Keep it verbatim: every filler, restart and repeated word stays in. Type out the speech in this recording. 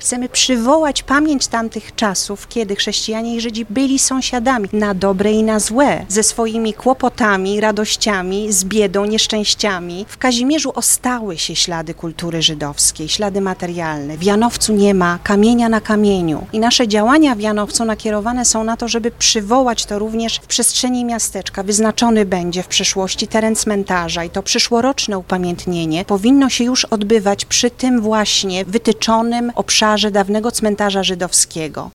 Chcemy przywołać pamięć tamtych czasów, kiedy chrześcijanie i Żydzi byli sąsiadami, na dobre i na złe, ze swoimi kłopotami, radościami, z biedą, nieszczęściami. W Kazimierzu ostały się ślady kultury żydowskiej, ślady materialne. W Janowcu nie ma kamienia na kamieniu. I nasze działania w Janowcu nakierowane są na to, żeby przywołać to również w przestrzeni miasteczka. Wyznaczony będzie w przyszłości teren cmentarza i to przyszłoroczne upamiętnienie powinno się już odbywać przy tym właśnie wytyczonym obszarze dawnego cmentarza żydowskiego.